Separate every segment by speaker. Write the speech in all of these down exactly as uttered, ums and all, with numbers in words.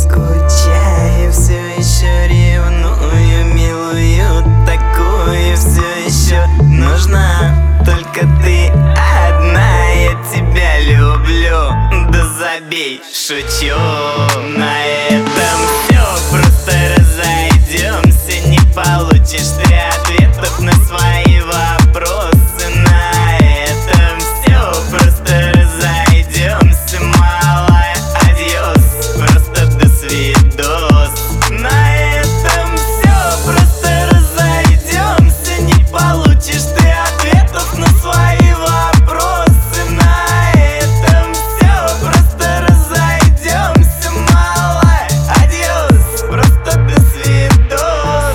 Speaker 1: скучаю, все еще ревную, милую такую все еще нужна. Только ты одна, я тебя люблю. Да забей, шучу. На этом все, просто разойдемся. Не получишь ты ответов на свои вопросы. На этом все, просто разойдемся, малая. Адьос, просто до свидос. На этом все, просто разойдемся. Не получишь ты ответов на свои вопросы. На этом все, просто разойдемся, малая. Адьос, просто до свидос.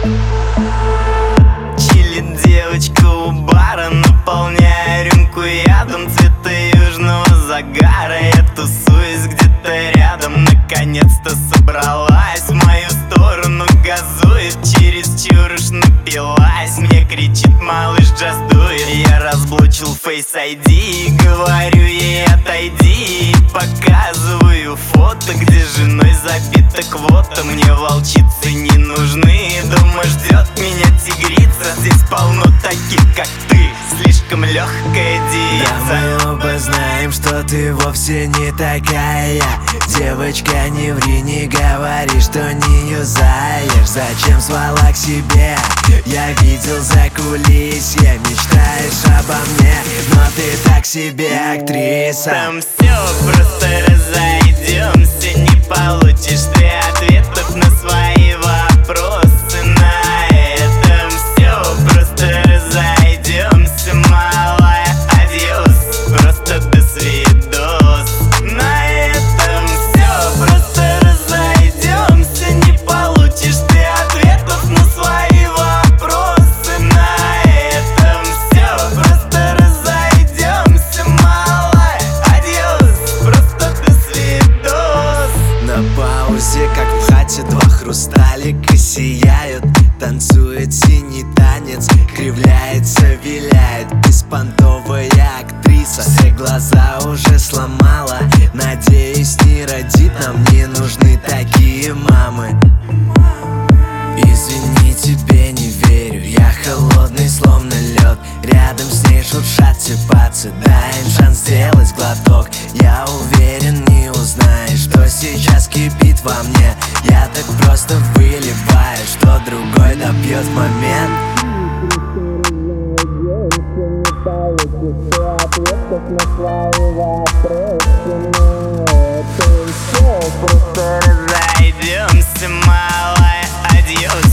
Speaker 1: Чилит девочка у бара, наполняя рюмку ядом цвета южного загара. Я тусуюсь где-то рядом, наконец-то собралась в мою сторону, газует, чересчур уж напилась. Мне кричит: малыш, just do it. Я разблочил Face ай ди и говорю ей: отойди. И показываю фото, где женой забита квота. Мне волчицы не нужны, дома ждет меня тигрица. Здесь полно таких, как ты, слишком легкая девица.
Speaker 2: Да, мы оба знаем, что ты вовсе не такая. Девочка, не ври, не говори, что не юзаешь. Зачем звала к себе? Я видел за кулисье. Мечтаешь обо мне, но ты так себе актриса.
Speaker 1: Там все, просто разойдемся. Не получишь ты ответов на свои вопросы. На этом все, просто разойдемся, малая. Адьос, просто до свидос. На этом все, просто разойдемся. Не получишь ты ответов на свои вопросы. На этом все, просто разойдемся, малая. Адьос, просто до свидос.
Speaker 2: На паузе, как в хате, два хрусталика сияют. Танцует синий танец, кривляется, виляет. Беспонтовая актриса, все глаза уже сломала. Надеюсь, не родит, нам не нужны такие мамы. Извини, тебе не верю, я холодный, словно лед. Рядом с ней шуршат все пацы, дай им шанс сделать глоток. Я уверен, не узнаешь, что сейчас кипит во мне. Я так просто выливаю, что другой допьет в момент.
Speaker 1: Просто разойдемся, малая. Адьос.